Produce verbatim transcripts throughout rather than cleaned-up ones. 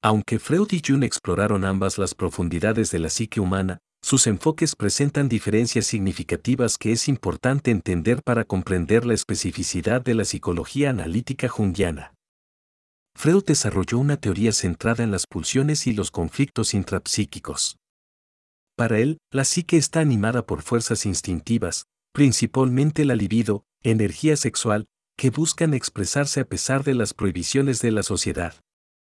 Aunque Freud y Jung exploraron ambas las profundidades de la psique humana, sus enfoques presentan diferencias significativas que es importante entender para comprender la especificidad de la psicología analítica junguiana. Freud desarrolló una teoría centrada en las pulsiones y los conflictos intrapsíquicos. Para él, la psique está animada por fuerzas instintivas, principalmente la libido, energía sexual, que buscan expresarse a pesar de las prohibiciones de la sociedad.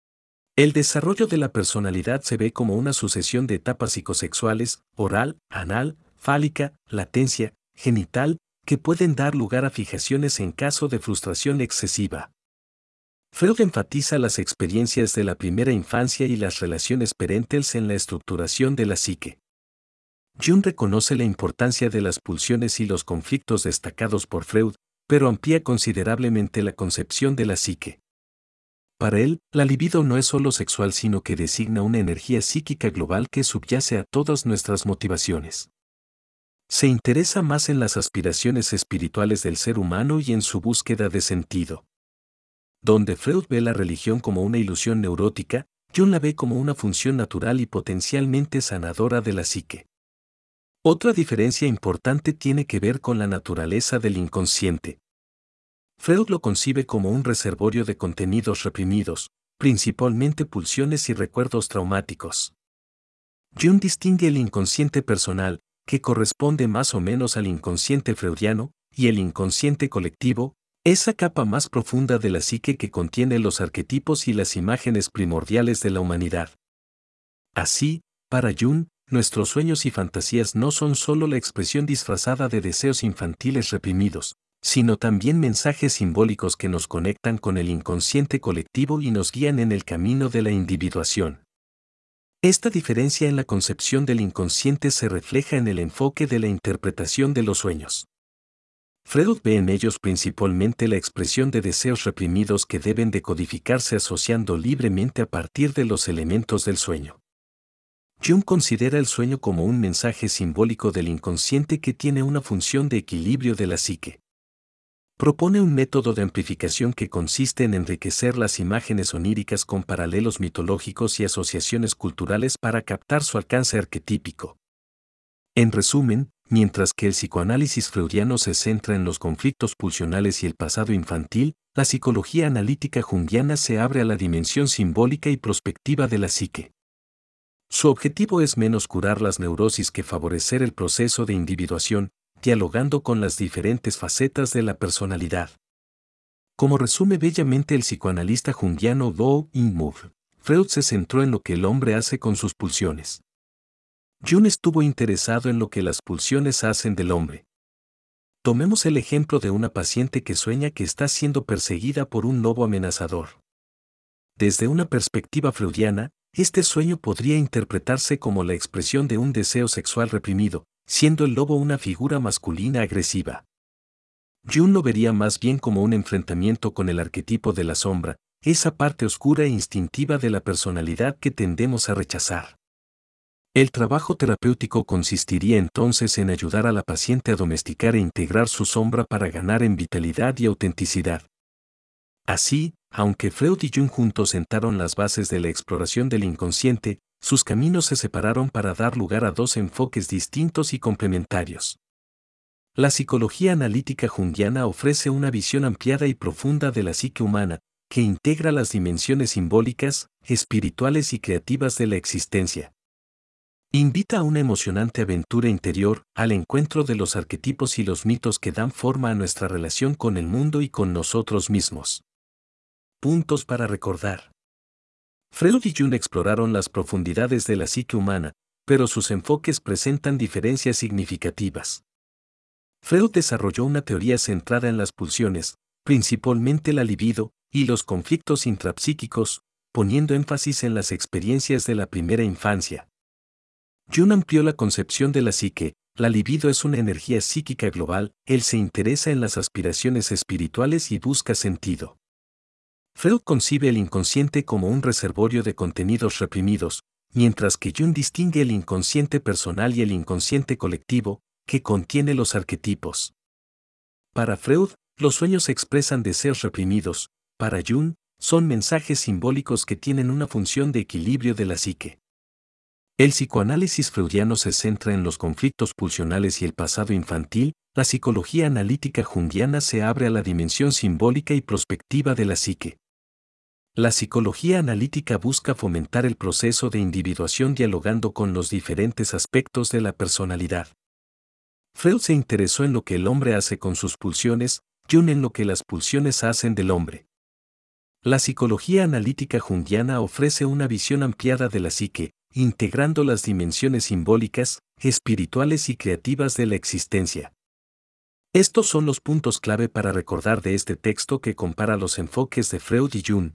El desarrollo de la personalidad se ve como una sucesión de etapas psicosexuales, oral, anal, fálica, latencia, genital, que pueden dar lugar a fijaciones en caso de frustración excesiva. Freud enfatiza las experiencias de la primera infancia y las relaciones parentales en la estructuración de la psique. Jung reconoce la importancia de las pulsiones y los conflictos destacados por Freud, pero amplía considerablemente la concepción de la psique. Para él, la libido no es solo sexual sino que designa una energía psíquica global que subyace a todas nuestras motivaciones. Se interesa más en las aspiraciones espirituales del ser humano y en su búsqueda de sentido. Donde Freud ve la religión como una ilusión neurótica, Jung la ve como una función natural y potencialmente sanadora de la psique. Otra diferencia importante tiene que ver con la naturaleza del inconsciente. Freud lo concibe como un reservorio de contenidos reprimidos, principalmente pulsiones y recuerdos traumáticos. Jung distingue el inconsciente personal, que corresponde más o menos al inconsciente freudiano, y el inconsciente colectivo, esa capa más profunda de la psique que contiene los arquetipos y las imágenes primordiales de la humanidad. Así, para Jung, nuestros sueños y fantasías no son solo la expresión disfrazada de deseos infantiles reprimidos, sino también mensajes simbólicos que nos conectan con el inconsciente colectivo y nos guían en el camino de la individuación. Esta diferencia en la concepción del inconsciente se refleja en el enfoque de la interpretación de los sueños. Freud ve en ellos principalmente la expresión de deseos reprimidos que deben decodificarse asociando libremente a partir de los elementos del sueño. Jung considera el sueño como un mensaje simbólico del inconsciente que tiene una función de equilibrio de la psique. Propone un método de amplificación que consiste en enriquecer las imágenes oníricas con paralelos mitológicos y asociaciones culturales para captar su alcance arquetípico. En resumen, mientras que el psicoanálisis freudiano se centra en los conflictos pulsionales y el pasado infantil, la psicología analítica junguiana se abre a la dimensión simbólica y prospectiva de la psique. Su objetivo es menos curar las neurosis que favorecer el proceso de individuación, dialogando con las diferentes facetas de la personalidad. Como resume bellamente el psicoanalista junguiano Do In-Move, Freud se centró en lo que el hombre hace con sus pulsiones. Jung estuvo interesado en lo que las pulsiones hacen del hombre. Tomemos el ejemplo de una paciente que sueña que está siendo perseguida por un lobo amenazador. Desde una perspectiva freudiana, este sueño podría interpretarse como la expresión de un deseo sexual reprimido, siendo el lobo una figura masculina agresiva. Jung lo vería más bien como un enfrentamiento con el arquetipo de la sombra, esa parte oscura e instintiva de la personalidad que tendemos a rechazar. El trabajo terapéutico consistiría entonces en ayudar a la paciente a domesticar e integrar su sombra para ganar en vitalidad y autenticidad. Así, aunque Freud y Jung juntos sentaron las bases de la exploración del inconsciente, sus caminos se separaron para dar lugar a dos enfoques distintos y complementarios. La psicología analítica junguiana ofrece una visión ampliada y profunda de la psique humana, que integra las dimensiones simbólicas, espirituales y creativas de la existencia. Invita a una emocionante aventura interior, al encuentro de los arquetipos y los mitos que dan forma a nuestra relación con el mundo y con nosotros mismos. Puntos para recordar. Freud y Jung exploraron las profundidades de la psique humana, pero sus enfoques presentan diferencias significativas. Freud desarrolló una teoría centrada en las pulsiones, principalmente la libido, y los conflictos intrapsíquicos, poniendo énfasis en las experiencias de la primera infancia. Jung amplió la concepción de la psique. La libido es una energía psíquica global, él se interesa en las aspiraciones espirituales y busca sentido. Freud concibe el inconsciente como un reservorio de contenidos reprimidos, mientras que Jung distingue el inconsciente personal y el inconsciente colectivo, que contiene los arquetipos. Para Freud, los sueños expresan deseos reprimidos, para Jung, son mensajes simbólicos que tienen una función de equilibrio de la psique. El psicoanálisis freudiano se centra en los conflictos pulsionales y el pasado infantil. La psicología analítica junguiana se abre a la dimensión simbólica y prospectiva de la psique. La psicología analítica busca fomentar el proceso de individuación dialogando con los diferentes aspectos de la personalidad. Freud se interesó en lo que el hombre hace con sus pulsiones, Jung en lo que las pulsiones hacen del hombre. La psicología analítica junguiana ofrece una visión ampliada de la psique, integrando las dimensiones simbólicas, espirituales y creativas de la existencia. Estos son los puntos clave para recordar de este texto que compara los enfoques de Freud y Jung.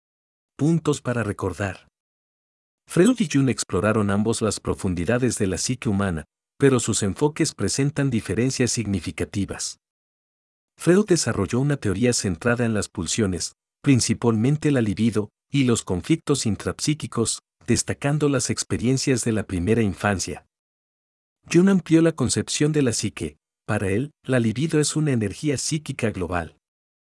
Puntos para recordar. Freud y Jung exploraron ambos las profundidades de la psique humana, pero sus enfoques presentan diferencias significativas. Freud desarrolló una teoría centrada en las pulsiones, principalmente la libido, y los conflictos intrapsíquicos, destacando las experiencias de la primera infancia. Jung amplió la concepción de la psique. Para él, la libido es una energía psíquica global.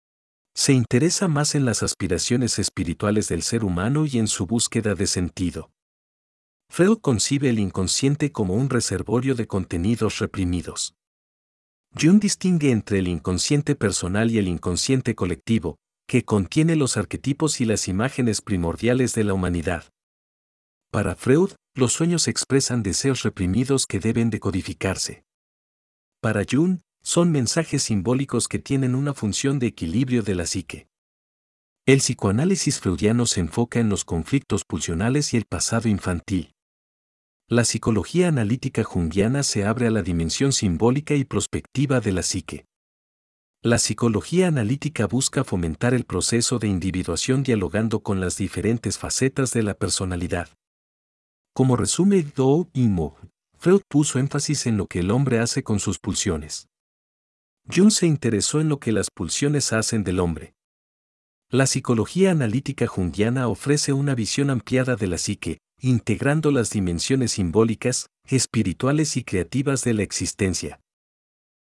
Se interesa más en las aspiraciones espirituales del ser humano y en su búsqueda de sentido. Freud concibe el inconsciente como un reservorio de contenidos reprimidos. Jung distingue entre el inconsciente personal y el inconsciente colectivo, que contiene los arquetipos y las imágenes primordiales de la humanidad. Para Freud, los sueños expresan deseos reprimidos que deben decodificarse. Para Jung, son mensajes simbólicos que tienen una función de equilibrio de la psique. El psicoanálisis freudiano se enfoca en los conflictos pulsionales y el pasado infantil. La psicología analítica junguiana se abre a la dimensión simbólica y prospectiva de la psique. La psicología analítica busca fomentar el proceso de individuación dialogando con las diferentes facetas de la personalidad. Como resume Do y Mo, Freud puso énfasis en lo que el hombre hace con sus pulsiones. Jung se interesó en lo que las pulsiones hacen del hombre. La psicología analítica junguiana ofrece una visión ampliada de la psique, integrando las dimensiones simbólicas, espirituales y creativas de la existencia.